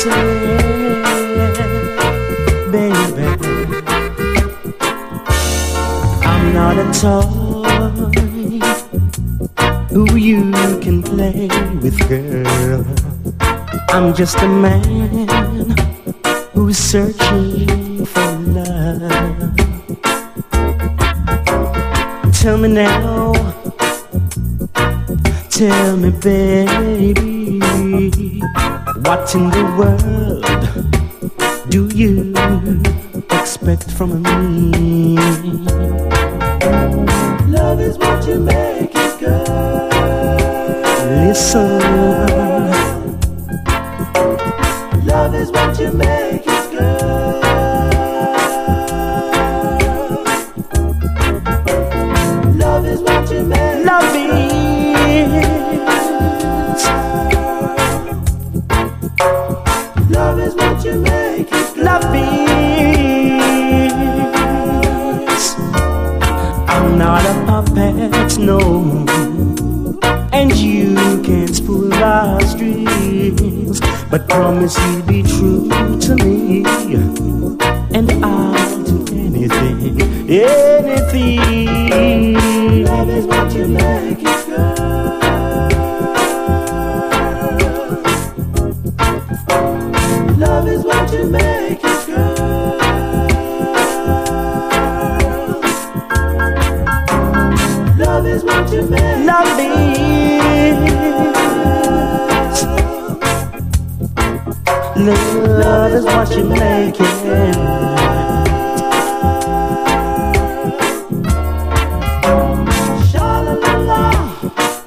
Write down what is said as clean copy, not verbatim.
said, baby, I'm not a toy who you can play with, girl. I'm just a man who's searching for love. Tell me now, tell me, baby, what in the world do you expect from me? Love is what you make it, girl. Listen, love is what you make it, girl. Love is what you make it. Love is. Love is what you make it, girl. Love is. I'm not a puppet, no, and you can't spoil our strings, but promise you'll be true to me, and I'll do anything, anything. Love is what you make it, girl. Love is what you make it, girl. Love is what you make it. Love is. Love is what you make it.